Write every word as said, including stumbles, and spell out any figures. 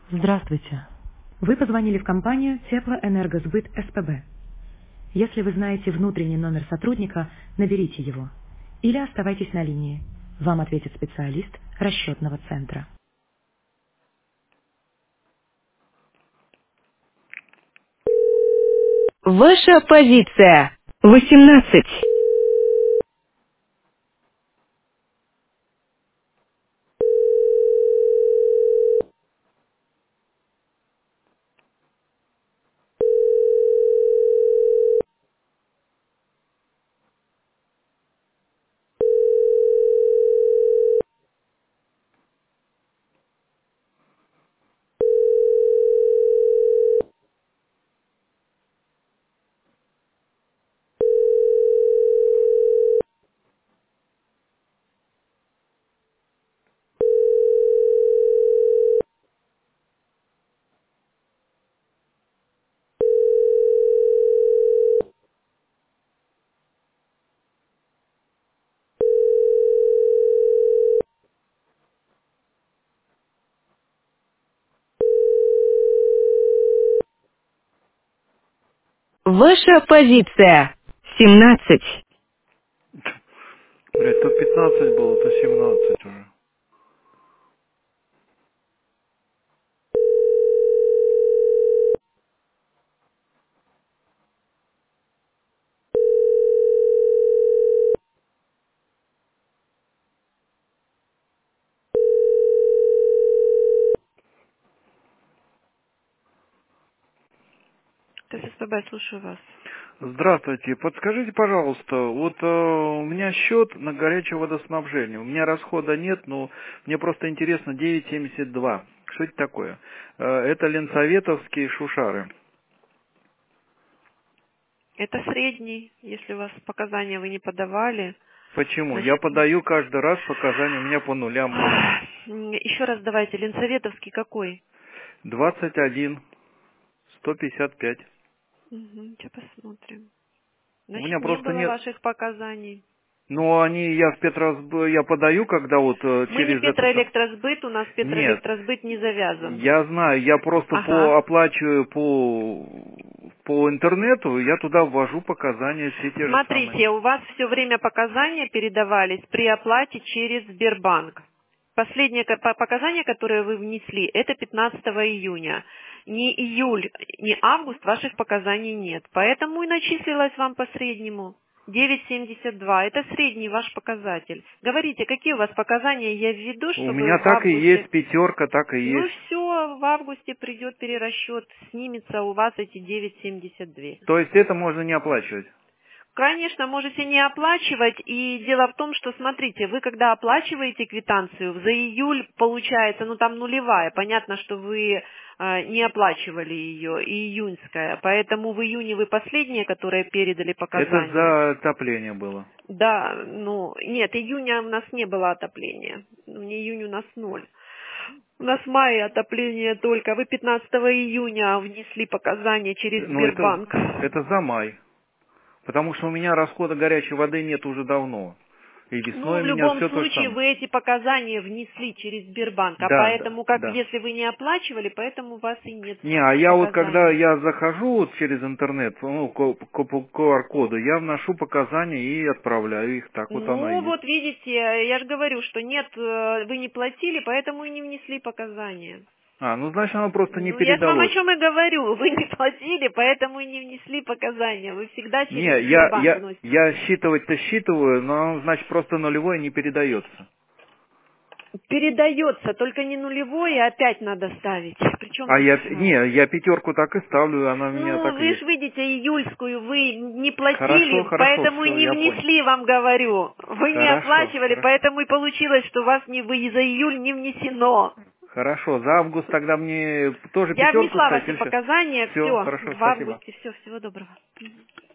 Здравствуйте. Вы позвонили в компанию Теплоэнергосбыт СПБ. Если вы знаете внутренний номер сотрудника, наберите его. Или оставайтесь на линии. Вам ответит специалист расчетного центра. Ваша позиция. восемнадцать. Ваша позиция. семнадцать. Блять, то пятнадцать было, то семнадцать уже. Т С С Б, слушаю вас. Здравствуйте, подскажите, пожалуйста, вот э, у меня счет на горячее водоснабжение. У меня расхода нет, но мне просто интересно девять семьдесят два. Что это такое? Э, это ленсоветовские шушары. Это средний, если у вас показания вы не подавали. Почему? Я Значит, подаю каждый раз показания, у меня по нулям идут. м, еще раз давайте, Ленсоветовский какой? двадцать один сто пятьдесят пять. Угу, сейчас посмотрим. У Значит, меня не просто было нет. ваших показаний. Ну, они, я в Петросб... я подаю, когда вот э, Мы не через это... сам- Петроэлектросбыт, у нас Нет, Петроэлектросбыт не завязан. я знаю, я просто по Ага. оплачиваю по по интернету, я туда ввожу показания все те же самые. Смотрите, у вас все время показания передавались при оплате через Сбербанк. Последнее ко- по- показание, которое вы внесли, это пятнадцатого июня. Ни июль, ни август ваших показаний нет. Поэтому и начислилось вам по среднему. девять семьдесят два. Это средний ваш показатель. Говорите, какие у вас показания я введу, У чтобы меня в так и августе... есть пятерка, так и Ну есть. все, в августе придет перерасчет, снимется у вас эти девять семьдесят два. То есть это можно не оплачивать. Конечно, можете не оплачивать. И дело в том, что, смотрите, вы когда оплачиваете квитанцию, за июль получается, ну там нулевая. Понятно, что вы э, не оплачивали ее, и июньская. Поэтому в июне вы последние, которые передали Это показания. за отопление было. Да, ну, нет, июня у нас не было отопления. Ну, не июнь у нас ноль. У нас в мае отопление только. Вы пятнадцатого июня внесли показания через Ну это Сбербанк. это за май. Потому что у меня расхода горячей воды нет уже давно. И Ну, весной у в меня любом все то же случае, самое. вы эти показания внесли через Сбербанк, а Да, да, поэтому, как да. если вы не оплачивали, поэтому у вас и нет Не, а я вот когда показаний. я захожу вот через интернет, ну, ко- ко- по ку ар коду, я вношу показания и отправляю их, так вот оно и Ну, есть. вот видите, я же говорю, что нет, э, вы не платили, поэтому и не внесли показания. А, ну значит оно просто не Ну, я же вам о передалось. чем и говорю. Вы не платили, поэтому и не внесли показания. Вы всегда через Не, я, Сбербанк я, вносите. я считывать-то считываю, но оно, значит, просто нулевое не передается. Передается, только не нулевое, опять надо ставить. Причем А тут... я, э, не, я пятерку так и ставлю, она у меня Ну, так и вы ж есть. видите, июльскую вы не Хорошо, платили, хорошо, поэтому и все, не я понял. внесли, вам говорю. Вы не Хорошо, оплачивали, хорошо. поэтому и получилось, что у вас не вы за июль не внесено. Хорошо, за август тогда мне тоже Я пятерку внесла ставить ваши или что? показания, Все, все, хорошо, в спасибо. августе, все, всего доброго.